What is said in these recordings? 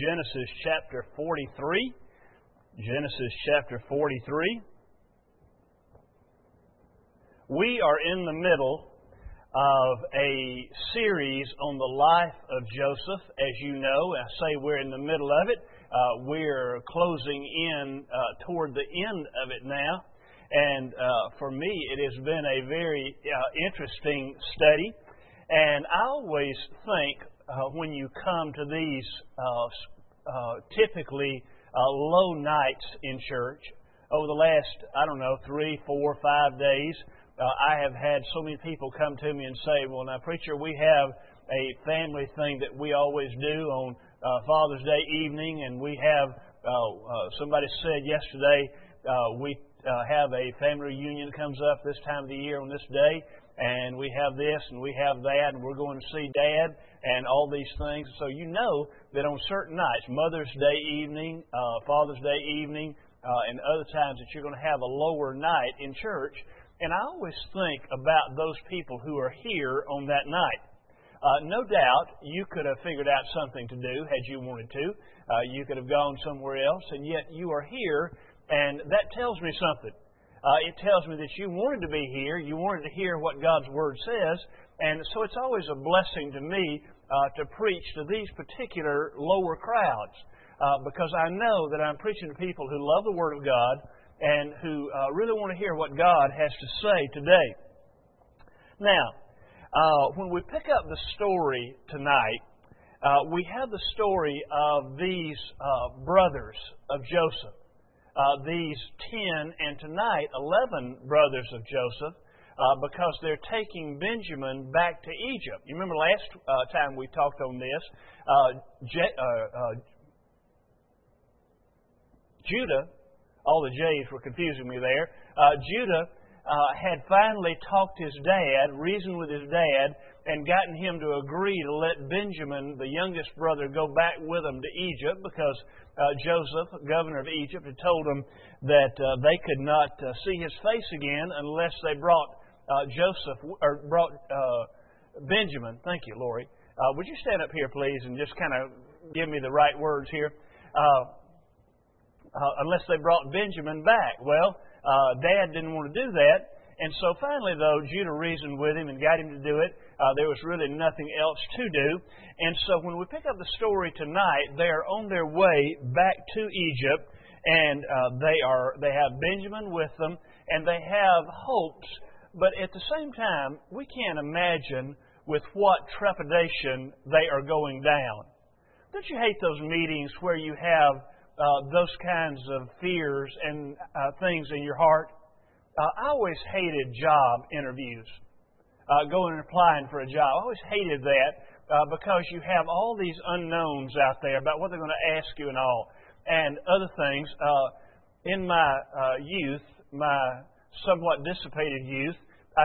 Genesis chapter 43. Genesis chapter 43. We are in the middle of a series on the life of Joseph. As you know, I say we're in the middle of it. We're closing in toward the end of it now. And for me, it has been a very interesting study. And I always think when you come to these typically low nights in church, over the last, 3, 4, 5 days, I have had so many people come to me and say, well, now, preacher, we have a family thing that we always do on Father's Day evening, and we have, somebody said yesterday, we have a family reunion that comes up this time of the year on this day, and we have this and we have that, and we're going to see Dad and all these things. So you know that on certain nights, Mother's Day evening, Father's Day evening, and other times that you're going to have a lower night in church. And I always think about those people who are here on that night. No doubt you could have figured out something to do had you wanted to. You could have gone somewhere else, and yet you are here, and that tells me something. It tells me that you wanted to be here, you wanted to hear what God's Word says, and so it's always a blessing to me to preach to these particular lower crowds, because I know that I'm preaching to people who love the Word of God and who really want to hear what God has to say today. Now, when we pick up the story tonight, we have the story of these brothers of Joseph. These 10 and tonight 11 brothers of Joseph, because they're taking Benjamin back to Egypt. You remember last time we talked on this, Judah, all the J's were confusing me there, Judah had finally talked his dad, reasoned with his dad, and gotten him to agree to let Benjamin, the youngest brother, go back with him to Egypt because Joseph, governor of Egypt, had told them that they could not see his face again unless they brought Benjamin. Thank you, Lori. Would you stand up here, please, and just kind of give me the right words here? Unless they brought Benjamin back. Well, Dad didn't want to do that. And so finally, though, Judah reasoned with him and got him to do it. There was really nothing else to do. And so when we pick up the story tonight, they are on their way back to Egypt, and they have Benjamin with them, and they have hopes. But at the same time, we can't imagine with what trepidation they are going down. Don't you hate those meetings where you have those kinds of fears and things in your heart? I always hated job interviews, going and applying for a job. I always hated that because you have all these unknowns out there about what they're going to ask you and all, and other things. In my youth, my somewhat dissipated youth, I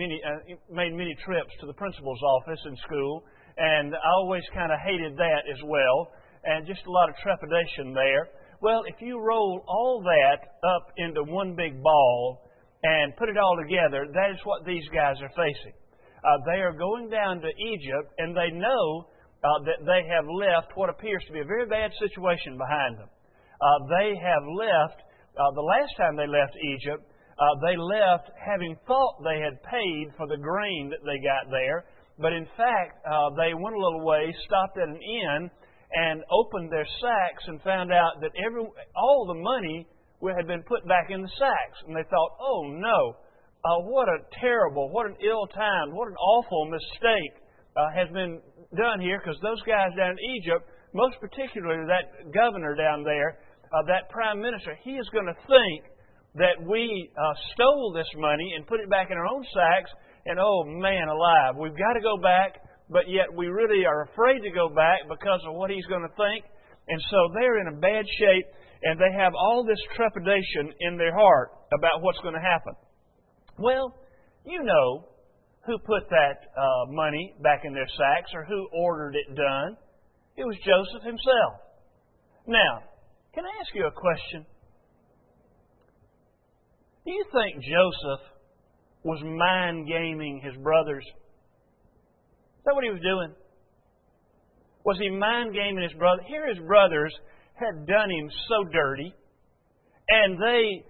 made many trips to the principal's office in school, and I always kind of hated that as well, and just a lot of trepidation there. Well, if you roll all that up into one big ball and put it all together, that is what these guys are facing. They are going down to Egypt, and they know that they have left what appears to be a very bad situation behind them. They have left, the last time they left Egypt, they left having thought they had paid for the grain that they got there, but in fact, they went a little way, stopped at an inn, and opened their sacks and found out that all the money had been put back in the sacks. And they thought, oh no, what an ill-timed, what an awful mistake has been done here, because those guys down in Egypt, most particularly that governor down there, that prime minister, he is going to think that we stole this money and put it back in our own sacks, and oh man alive, we've got to go back, but yet we really are afraid to go back because of what he's going to think. And so they're in a bad shape, and they have all this trepidation in their heart about what's going to happen. Well, you know who put that money back in their sacks, or who ordered it done. It was Joseph himself. Now, can I ask you a question? Do you think Joseph was mind-gaming his brothers? Is that what he was doing? Was he mind-gaming his brother? Here his brothers had done him so dirty, and they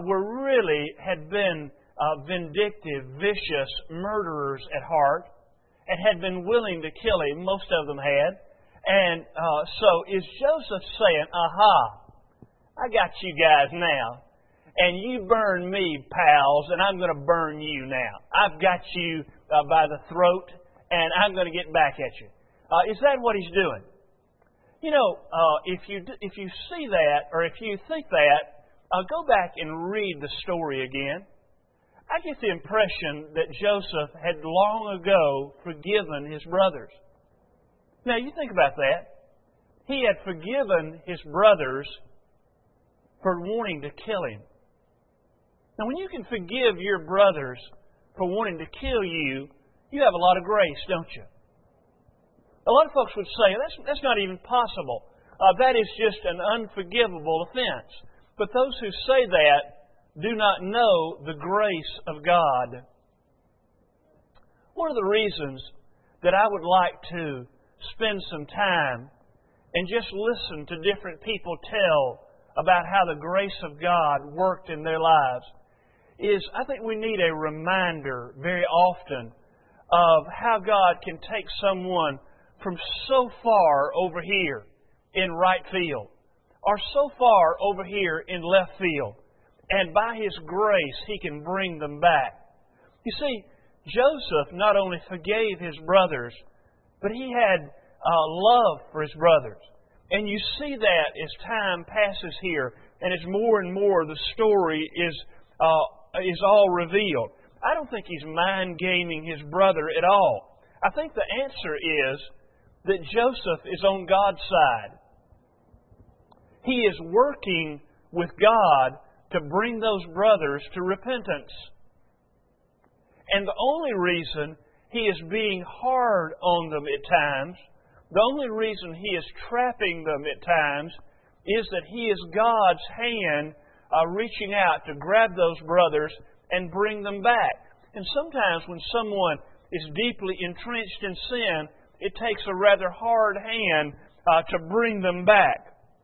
had been vindictive, vicious murderers at heart, and had been willing to kill him. Most of them had. And so is Joseph saying, aha, I got you guys now, and you burn me, pals, and I'm going to burn you now. I've got you by the throat, and I'm going to get back at you. Is that what he's doing? You know, if you see that, or if you think that, go back and read the story again. I get the impression that Joseph had long ago forgiven his brothers. Now, you think about that. He had forgiven his brothers for wanting to kill him. Now, when you can forgive your brothers for wanting to kill you, you have a lot of grace, don't you? A lot of folks would say, that's not even possible. That is just an unforgivable offense. But those who say that do not know the grace of God. One of the reasons that I would like to spend some time and just listen to different people tell about how the grace of God worked in their lives is I think we need a reminder very often of how God can take someone from so far over here in right field or so far over here in left field, and by His grace He can bring them back. You see, Joseph not only forgave his brothers, but he had love for his brothers. And you see that as time passes here, and as more and more the story is all revealed. I don't think he's mind-gaming his brother at all. I think the answer is that Joseph is on God's side. He is working with God to bring those brothers to repentance. And the only reason he is being hard on them at times, the only reason he is trapping them at times, is that he is God's hand reaching out to grab those brothers and bring them back. And sometimes when someone is deeply entrenched in sin, it takes a rather hard hand to bring them back.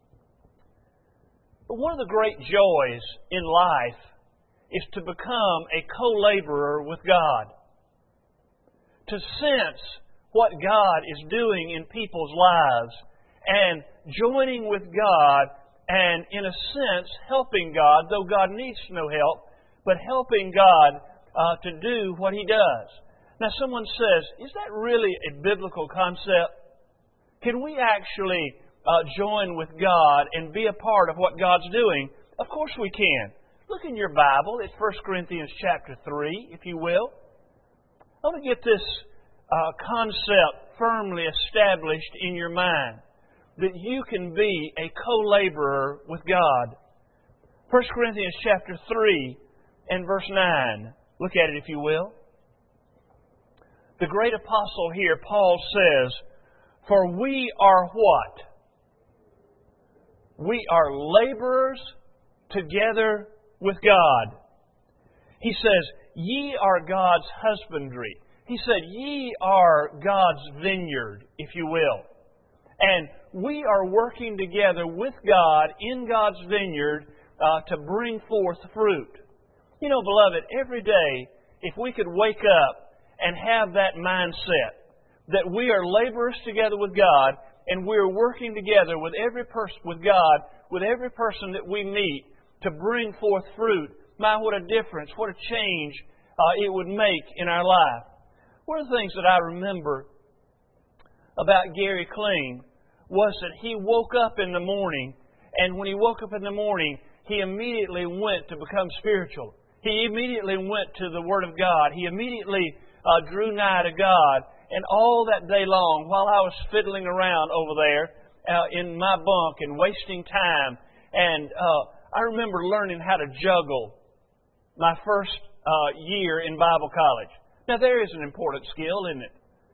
But one of the great joys in life is to become a co-laborer with God. To sense what God is doing in people's lives and joining with God and, in a sense, helping God, though God needs no help, but helping God to do what He does. Now, someone says, is that really a biblical concept? Can we actually join with God and be a part of what God's doing? Of course we can. Look in your Bible at 1 Corinthians chapter 3, if you will. I want to get this concept firmly established in your mind, that you can be a co-laborer with God. 1 Corinthians chapter 3 and verse 9. Look at it, if you will. The great apostle here, Paul says, for we are what? We are laborers together with God. He says, ye are God's husbandry. He said, ye are God's vineyard, if you will. And we are working together with God in God's vineyard to bring forth fruit. You know, beloved, every day, if we could wake up and have that mindset that we are laborers together with God and we are working together with every person, with God, with every person that we meet to bring forth fruit, my, what a difference, what a change it would make in our life. One of the things that I remember about Gary Kling was that he woke up in the morning, and when he woke up in the morning, he immediately went to become spiritual. He immediately went to the Word of God. He immediately drew nigh to God. And all that day long, while I was fiddling around over there in my bunk and wasting time, and I remember learning how to juggle my first year in Bible college. Now, there is an important skill, isn't it?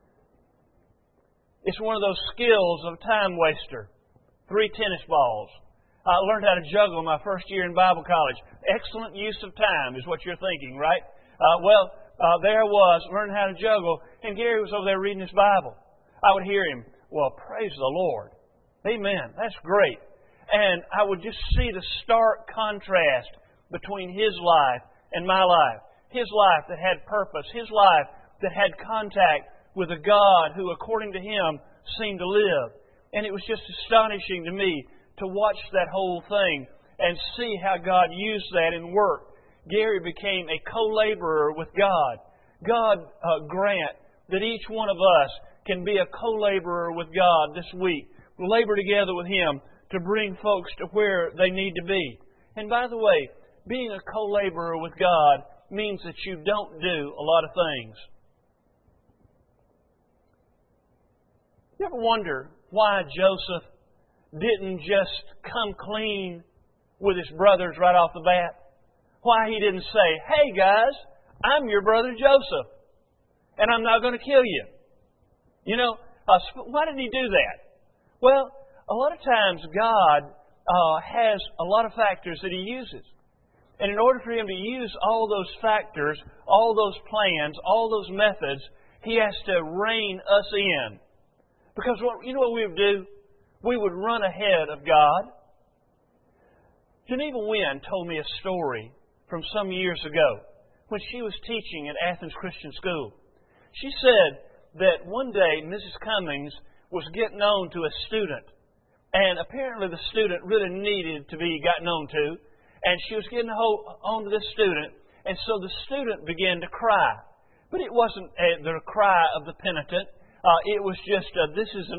It's one of those skills of a time waster. 3 tennis balls. I learned how to juggle my first year in Bible college. Excellent use of time is what you're thinking, right? There I was, learning how to juggle, and Gary was over there reading his Bible. I would hear him Well, praise the Lord. Amen. That's great. And I would just see the stark contrast between his life and my life. His life that had purpose. His life that had contact with a God who, according to him, seemed to live. And it was just astonishing to me to watch that whole thing and see how God used that in work. Gary became a co-laborer with God. God grant that each one of us can be a co-laborer with God this week. Labor together with him to bring folks to where they need to be. And by the way, being a co-laborer with God means that you don't do a lot of things. You ever wonder why Joseph didn't just come clean with his brothers right off the bat? Why he didn't say, "Hey guys, I'm your brother Joseph, and I'm not going to kill you." You know, why didn't he do that? Well, a lot of times God has a lot of factors that He uses. And in order for Him to use all those factors, all those plans, all those methods, He has to rein us in. Because you know what we would do? We would run ahead of God. Geneva Wynn told me a story from some years ago when she was teaching at Athens Christian School. She said that one day Mrs. Cummings was getting on to a student. And apparently the student really needed to be gotten on to. And she was getting on to this student. And so the student began to cry. But it wasn't the cry of the penitent. It was just, this is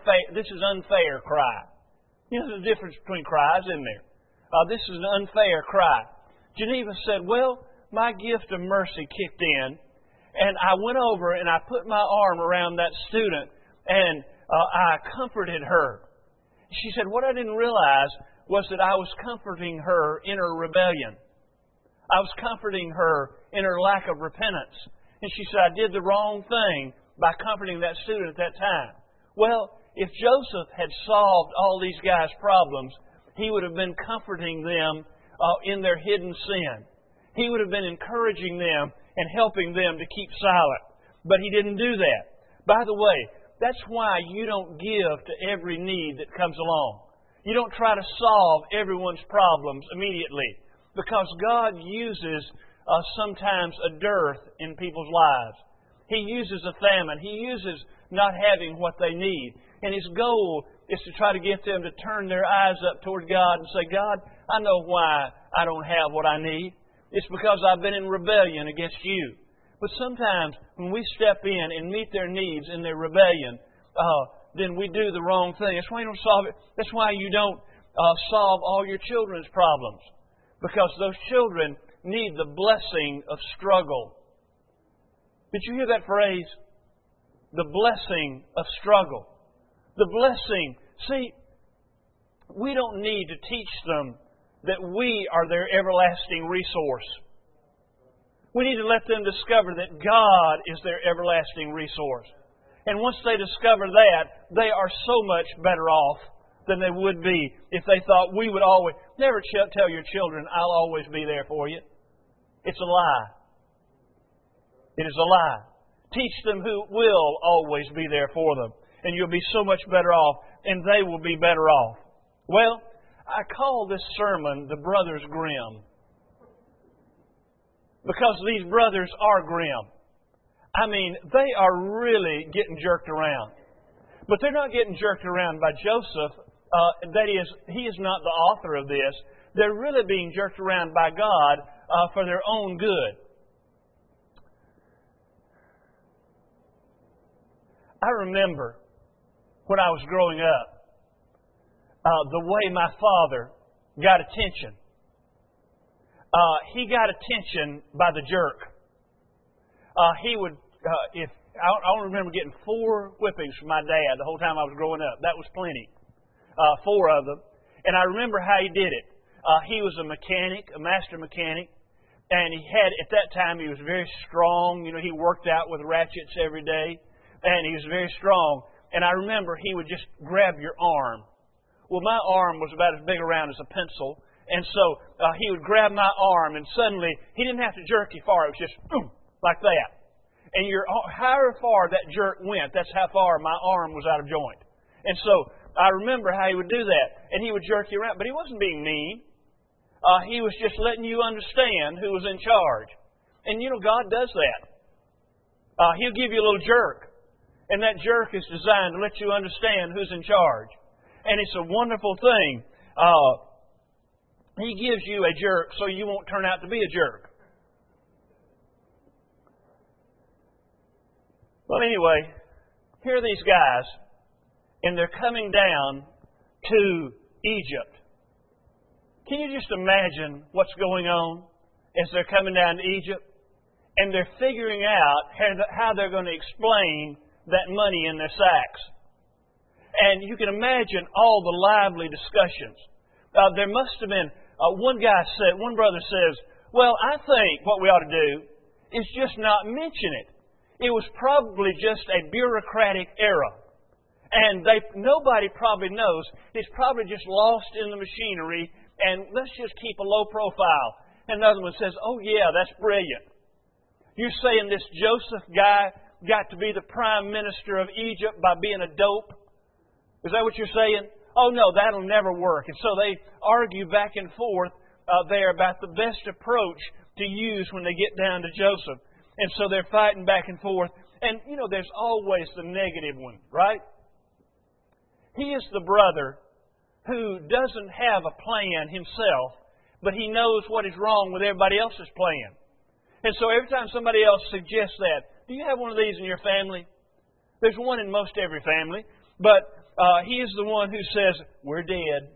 unfair cry. You know, there's a difference between cries, isn't there? This is an unfair cry. Geneva said, well, my gift of mercy kicked in. And I went over and I put my arm around that student. And I comforted her. She said, what I didn't realize was that I was comforting her in her rebellion. I was comforting her in her lack of repentance. And she said, I did the wrong thing by comforting that student at that time. Well, if Joseph had solved all these guys' problems, he would have been comforting them in their hidden sin. He would have been encouraging them and helping them to keep silent. But he didn't do that. By the way, that's why you don't give to every need that comes along. You don't try to solve everyone's problems immediately. Because God uses sometimes a dearth in people's lives. He uses a famine. He uses not having what they need. And His goal is to try to get them to turn their eyes up toward God and say, God, I know why I don't have what I need. It's because I've been in rebellion against You. But sometimes when we step in and meet their needs in their rebellion, then we do the wrong thing. That's why you don't solve it. That's why you don't solve all your children's problems. Because those children need the blessing of struggle. Did you hear that phrase? The blessing of struggle. The blessing. See, we don't need to teach them that we are their everlasting resource. We need to let them discover that God is their everlasting resource. And once they discover that, they are so much better off than they would be if they thought we would always... Never tell your children, I'll always be there for you. It's a lie. It is a lie. Teach them who will always be there for them. And you'll be so much better off, and they will be better off. Well, I call this sermon The Brothers Grimm. Because these brothers are grim. I mean, they are really getting jerked around. But they're not getting jerked around by Joseph. That is, he is not the author of this. They're really being jerked around by God for their own good. I remember when I was growing up, the way my father got attention. He got attention by the jerk. He would, I don't remember getting 4 whippings from my dad the whole time I was growing up. That was plenty. 4 of them. And I remember how he did it. He was a mechanic, a master mechanic. And he had, at that time, he was very strong. You know, he worked out with ratchets every day. And he was very strong. And I remember he would just grab your arm. Well, my arm was about as big around as a pencil. And so he would grab my arm, and suddenly he didn't have to jerk you far. It was just like that. And however far that jerk went, that's how far my arm was out of joint. And so I remember how he would do that. And he would jerk you around. But he wasn't being mean. He was just letting you understand who was in charge. And you know, God does that. He'll give you a little jerk. And that jerk is designed to let you understand who's in charge. And it's a wonderful thing. He gives you a jerk so you won't turn out to be a jerk. Well, anyway, here are these guys, and they're coming down to Egypt. Can you just imagine what's going on as they're coming down to Egypt? And they're figuring out how they're going to explain that money in their sacks. And you can imagine all the lively discussions. There must have been, one brother says, well, I think what we ought to do is just not mention it. It was probably just a bureaucratic error. And nobody probably knows. It's probably just lost in the machinery, and let's just keep a low profile. And another one says, oh yeah, that's brilliant. You're saying this Joseph guy got to be the prime minister of Egypt by being a dope? Is that what you're saying? Oh no, that'll never work. And so they argue back and forth there about the best approach to use when they get down to Joseph. And so they're fighting back and forth. And, you know, there's always the negative one, right? He is the brother who doesn't have a plan himself, but he knows what is wrong with everybody else's plan. And so every time somebody else suggests that, do you have one of these in your family? There's one in most every family. But he is the one who says, we're dead.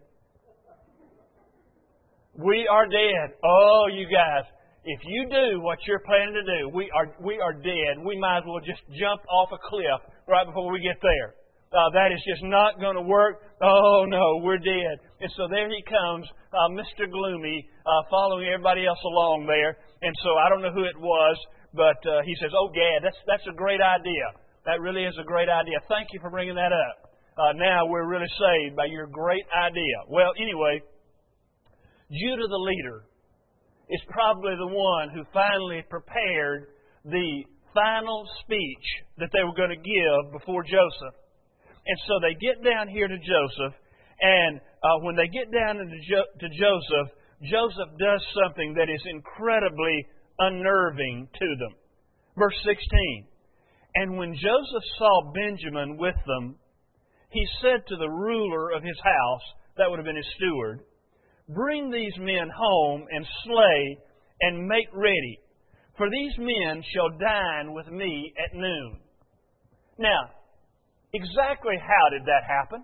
We are dead. Oh, you guys, if you do what you're planning to do, we are dead. We might as well just jump off a cliff right before we get there. That is just not going to work. Oh, no, we're dead. And so there he comes, Mr. Gloomy, following everybody else along there. And so I don't know who it was, but he says, oh, Gad, that's a great idea. That really is a great idea. Thank you for bringing that up. Now we're really saved by your great idea. Well, anyway, Judah the leader is probably the one who finally prepared the final speech that they were going to give before Joseph. And so they get down here to Joseph, and when they get down to Joseph, Joseph does something that is incredibly unnerving to them. Verse 16, and when Joseph saw Benjamin with them, he said to the ruler of his house, that would have been his steward, bring these men home and slay and make ready, for these men shall dine with me at noon. Now, exactly how did that happen?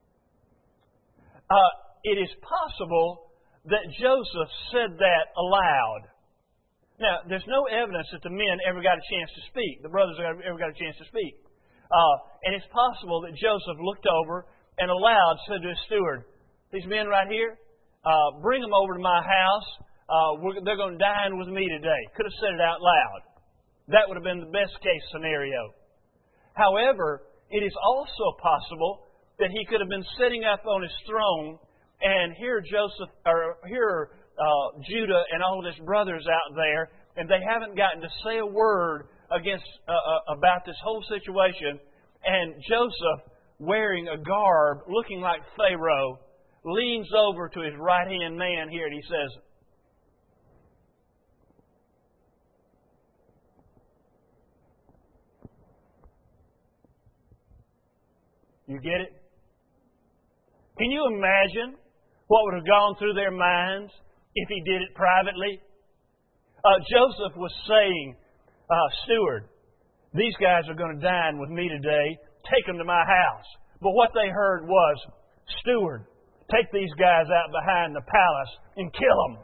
It is possible that Joseph said that aloud. Now, there's no evidence that the men ever got a chance to speak. The brothers ever got a chance to speak. And it's possible that Joseph looked over and aloud said to his steward, these men right here, bring them over to my house. They're going to dine with me today. Could have said it out loud. That would have been the best case scenario. However, it is also possible that he could have been sitting up on his throne, and here Judah and all of his brothers out there, and they haven't gotten to say a word about this whole situation. And Joseph, wearing a garb, looking like Pharaoh, leans over to his right-hand man here, and he says, you get it? Can you imagine what would have gone through their minds if he did it privately? Joseph was saying, steward, these guys are going to dine with me today. Take them to my house. But what they heard was, steward, take these guys out behind the palace and kill them.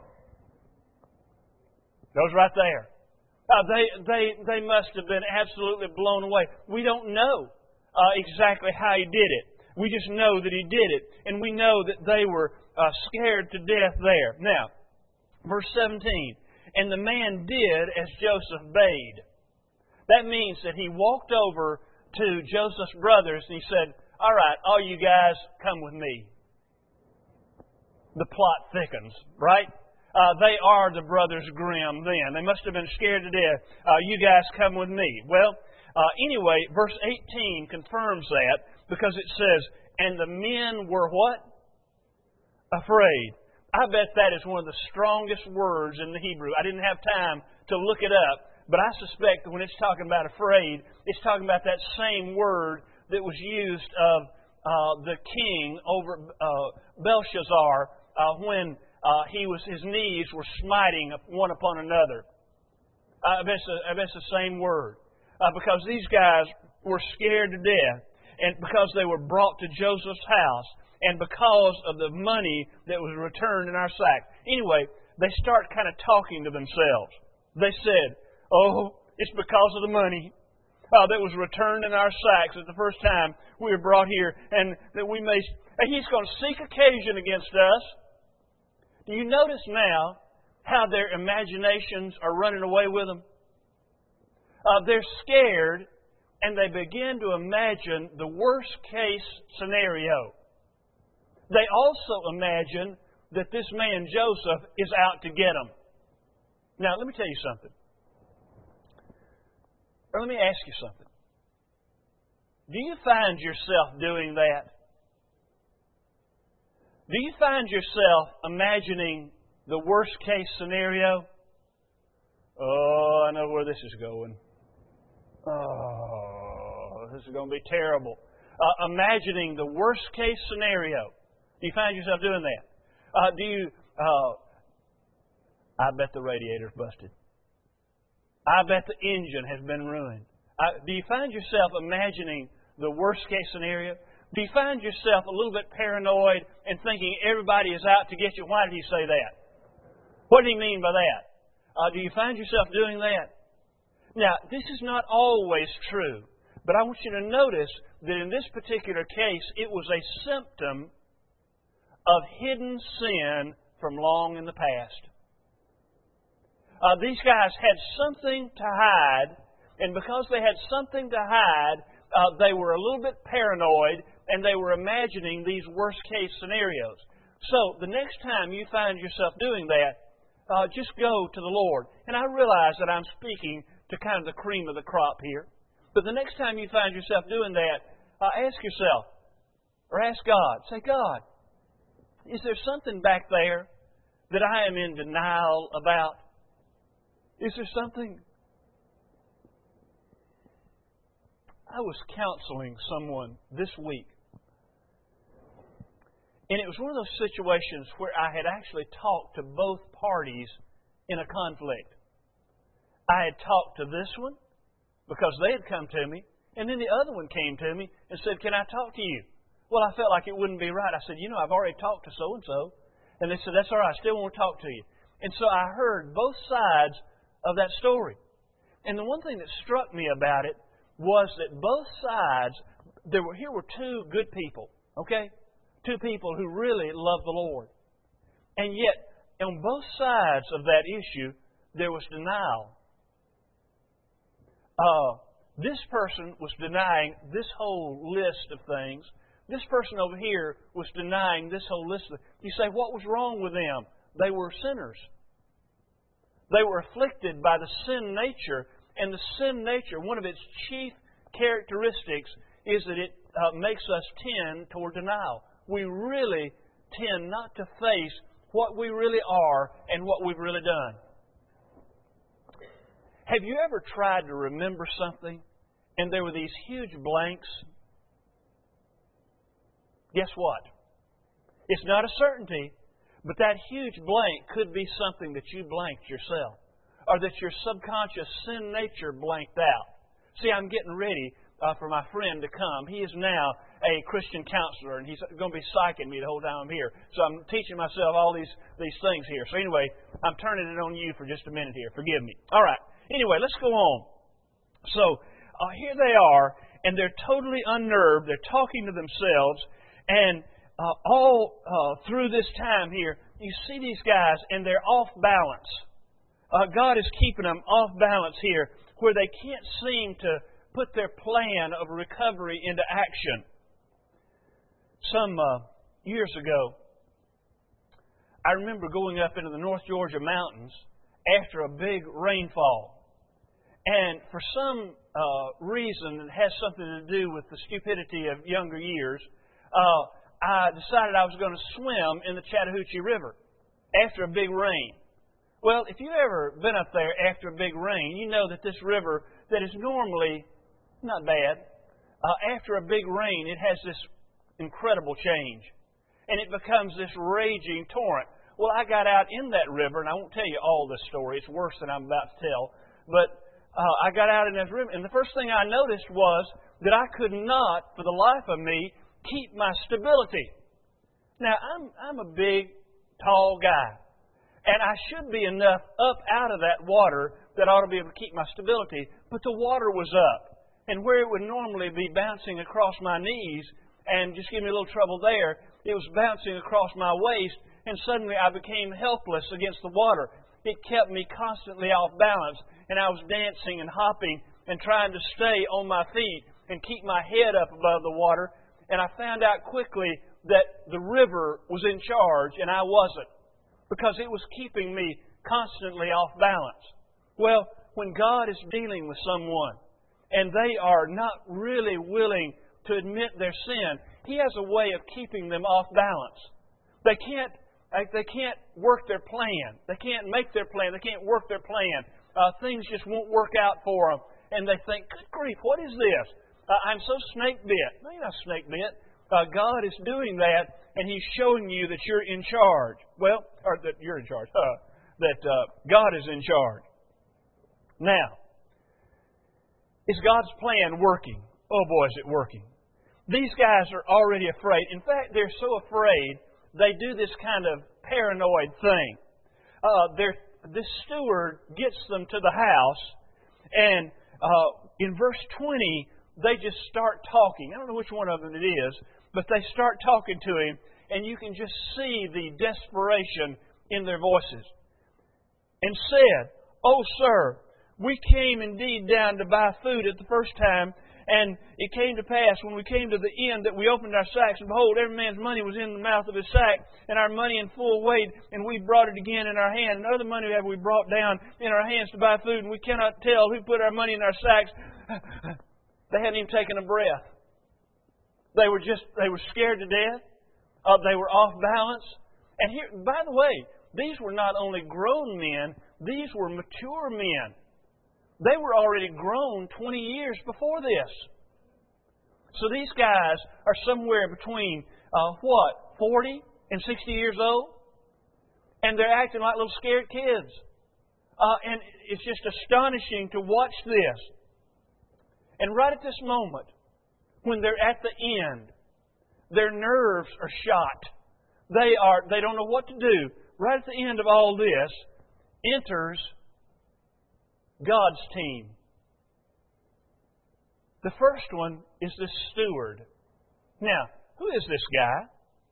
Goes right there. They must have been absolutely blown away. We don't know exactly how he did it. We just know that he did it. And we know that they were scared to death there. Now, verse 17. And the man did as Joseph bade. That means that he walked over to Joseph's brothers and he said, all right, all you guys, come with me. The plot thickens, right? They are the brothers Grimm then. They must have been scared to death. You guys come with me. Well, anyway, verse 18 confirms that because it says, and the men were what? Afraid. I bet that is one of the strongest words in the Hebrew. I didn't have time to look it up, but I suspect that when it's talking about afraid, it's talking about that same word that was used of the king over Belshazzar when his knees were smiting one upon another. I bet it's the same word. Because these guys were scared to death, and because they were brought to Joseph's house, and because of the money that was returned in our sack. Anyway, they start kind of talking to themselves. They said, "Oh, it's because of the money that was returned in our sacks at the first time we were brought here, and that he's going to seek occasion against us." Do you notice now how their imaginations are running away with them? They're scared, and they begin to imagine the worst case scenario. They also imagine that this man Joseph is out to get them. Now, let me tell you something. Or let me ask you something. Do you find yourself doing that? Do you find yourself imagining the worst case scenario? Oh, I know where this is going. Oh, this is going to be terrible. Imagining the worst case scenario. Do you find yourself doing that? I bet the radiator's busted. I bet the engine has been ruined. Do you find yourself imagining the worst case scenario? Do you find yourself a little bit paranoid and thinking everybody is out to get you? Why did he say that? What did he mean by that? Do you find yourself doing that? Now, this is not always true, but I want you to notice that in this particular case, it was a symptom of hidden sin from long in the past. These guys had something to hide, and because they had something to hide, they were a little bit paranoid, and they were imagining these worst-case scenarios. So, the next time you find yourself doing that, just go to the Lord. And I realize that I'm speaking to kind of the cream of the crop here. But the next time you find yourself doing that, ask yourself, or ask God, say, "God, is there something back there that I am in denial about? Is there something?" I was counseling someone this week, and it was one of those situations where I had actually talked to both parties in a conflict. I had talked to this one because they had come to me, and then the other one came to me and said, "Can I talk to you?" Well, I felt like it wouldn't be right. I said, "I've already talked to so-and-so." And they said, "That's all right, I still want to talk to you." And so I heard both sides of that story. And the one thing that struck me about it was that both sides, here were two good people, okay? Two people who really loved the Lord. And yet, on both sides of that issue, there was denial. This person was denying this whole list of things. This person over here was denying this whole list of things. You say, what was wrong with them? They were sinners. They were afflicted by the sin nature. And the sin nature, one of its chief characteristics is that it makes us tend toward denial. We really tend not to face what we really are and what we've really done. Have you ever tried to remember something and there were these huge blanks? Guess what? It's not a certainty, but that huge blank could be something that you blanked yourself, or that your subconscious sin nature blanked out. See, I'm getting ready for my friend to come. He is now a Christian counselor, and he's going to be psyching me the whole time I'm here. So I'm teaching myself all these things here. So anyway, I'm turning it on you for just a minute here. Forgive me. All right. Anyway, let's go on. So here they are, and they're totally unnerved. They're talking to themselves, and all through this time here, you see these guys, and they're off balance. God is keeping them off balance here, where they can't seem to put their plan of recovery into action. Some years ago, I remember going up into the North Georgia mountains after a big rainfall. And for some reason that has something to do with the stupidity of younger years, I decided I was going to swim in the Chattahoochee River after a big rain. Well, if you've ever been up there after a big rain, you know that this river that is normally not bad, after a big rain, it has this incredible change. And it becomes this raging torrent. Well, I got out in that river, and I won't tell you all this story. It's worse than I'm about to tell. But I got out in this river, and the first thing I noticed was that I could not, for the life of me, keep my stability. Now, I'm a big, tall guy, and I should be enough up out of that water that I ought to be able to keep my stability. But the water was up, and where it would normally be bouncing across my knees and just give me a little trouble there, it was bouncing across my waist, and suddenly I became helpless against the water. It kept me constantly off balance, and I was dancing and hopping and trying to stay on my feet and keep my head up above the water. And I found out quickly that the river was in charge and I wasn't, because it was keeping me constantly off balance. Well, when God is dealing with someone and they are not really willing to admit their sin, He has a way of keeping them off balance. They can't work their plan. They can't make their plan. They can't work their plan. Things just won't work out for them. And they think, good grief, what is this? I'm so snake bit. No, you're not snake bit. God is doing that, and He's showing you that you're in charge. Well, or that you're in charge. That God is in charge. Now, is God's plan working? Oh boy, is it working. These guys are already afraid. In fact, they're so afraid, they do this kind of paranoid thing. This steward gets them to the house, and in verse 20, they just start talking. I don't know which one of them it is, but they start talking to him, and you can just see the desperation in their voices. And said, "Oh, sir, we came indeed down to buy food at the first time, and it came to pass when we came to the end that we opened our sacks, and behold, every man's money was in the mouth of his sack, and our money in full weight, and we brought it again in our hand. And other money have we brought down in our hands to buy food, and we cannot tell who put our money in our sacks." They hadn't even taken a breath. They were scared to death. They were off balance. And here, by the way, these were not only grown men, these were mature men. They were already grown 20 years before this. So these guys are somewhere between, 40 and 60 years old? And they're acting like little scared kids. And it's just astonishing to watch this. And right at this moment, when they're at the end, their nerves are shot. They don't know what to do. Right at the end of all this, enters God's team. The first one is the steward. Now, who is this guy?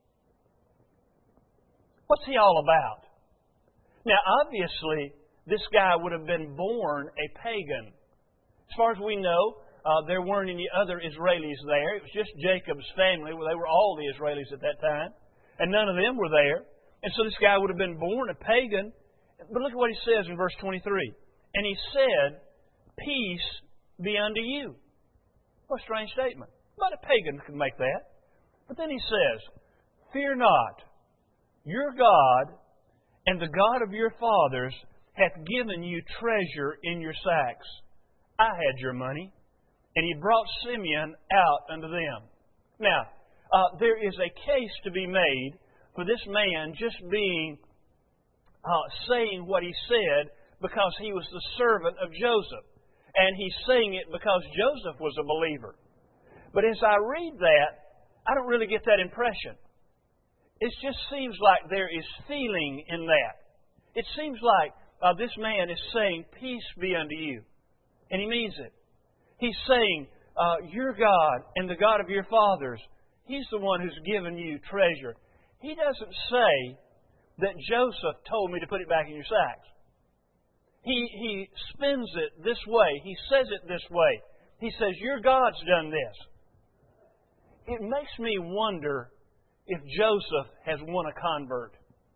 What's he all about? Now, obviously, this guy would have been born a pagan. As far as we know, there weren't any other Israelis there. It was just Jacob's family. Well, they were all the Israelis at that time. And none of them were there. And so this guy would have been born a pagan. But look at what he says in verse 23. And he said, "Peace be unto you." What a strange statement. Not a pagan could make that. But then he says, "Fear not, your God and the God of your fathers hath given you treasure in your sacks. I had your money." And he brought Simeon out unto them. Now, there is a case to be made for this man just being saying what he said because he was the servant of Joseph. And he's saying it because Joseph was a believer. But as I read that, I don't really get that impression. It just seems like there is feeling in that. It seems like this man is saying, "Peace be unto you." And he means it. He's saying, your God and the God of your fathers, He's the one who's given you treasure. He doesn't say that Joseph told me to put it back in your sacks. He spins it this way. He says it this way. He says, your God's done this. It makes me wonder if Joseph has won a convert.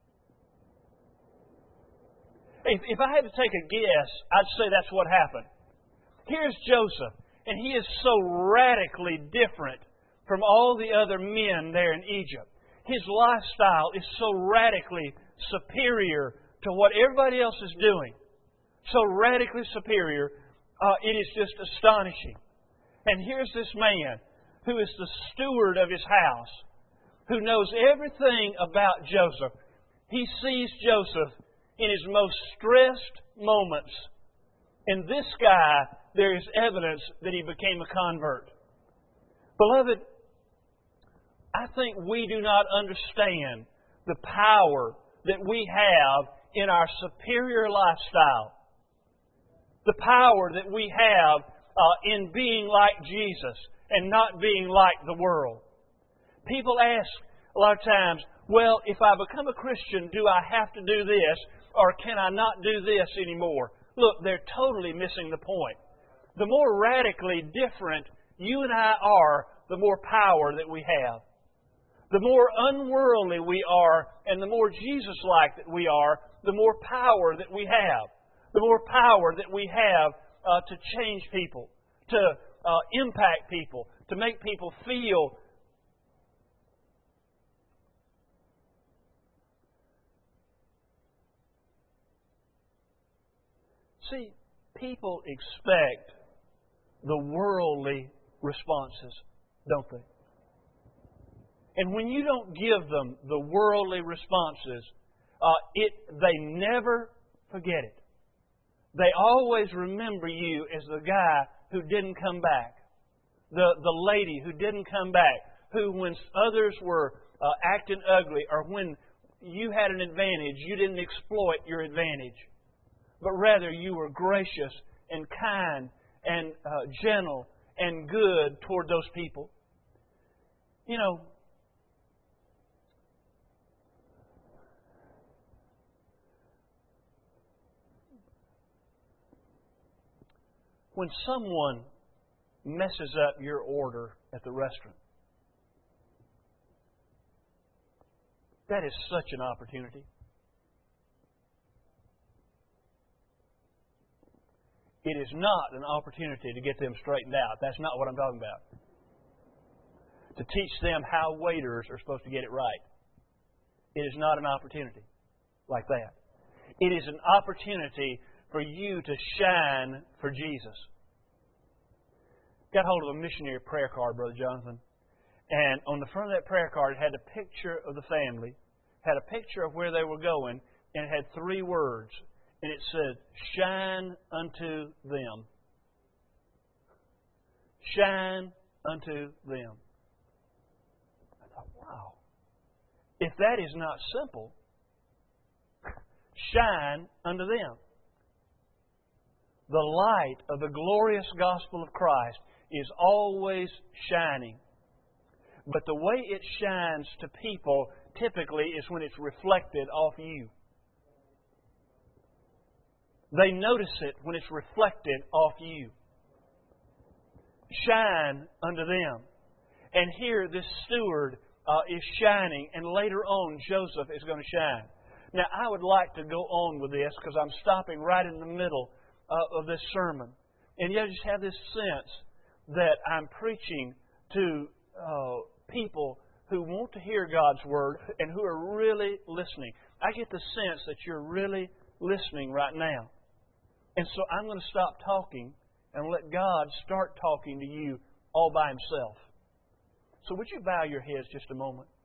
If I had to take a guess, I'd say that's what happened. Here's Joseph, and he is so radically different from all the other men there in Egypt. His lifestyle is so radically superior to what everybody else is doing. So radically superior, it is just astonishing. And here's this man who is the steward of his house, who knows everything about Joseph. He sees Joseph in his most stressed moments. In this guy, there is evidence that he became a convert. Beloved, I think we do not understand the power that we have in our superior lifestyle. The power that we have in being like Jesus and not being like the world. People ask a lot of times, well, if I become a Christian, do I have to do this, or can I not do this anymore? Look, they're totally missing the point. The more radically different you and I are, the more power that we have. The more unworldly we are and the more Jesus-like that we are, the more power that we have. The more power that we have to change people, to impact people, to make people feel See, people expect the worldly responses, don't they? And when you don't give them the worldly responses, they never forget it. They always remember you as the guy who didn't come back, the lady who didn't come back, who when others were acting ugly or when you had an advantage, you didn't exploit your advantage. But rather you were gracious and kind and gentle and good toward those people. You know, when someone messes up your order at the restaurant, that is such an opportunity. It is not an opportunity to get them straightened out. That's not what I'm talking about. To teach them how waiters are supposed to get it right. It is not an opportunity like that. It is an opportunity for you to shine for Jesus. Got hold of a missionary prayer card, Brother Jonathan. And on the front of that prayer card, it had a picture of the family, had a picture of where they were going, and it had 3 words. And it said, shine unto them. Shine unto them. I thought, wow. If that is not simple, shine unto them. The light of the glorious gospel of Christ is always shining. But the way it shines to people typically is when it's reflected off you. They notice it when it's reflected off you. Shine unto them. And here this steward is shining, and later on Joseph is going to shine. Now I would like to go on with this because I'm stopping right in the middle of this sermon. And you just have this sense that I'm preaching to people who want to hear God's Word and who are really listening. I get the sense that you're really listening right now. And so I'm going to stop talking and let God start talking to you all by Himself. So would you bow your heads just a moment?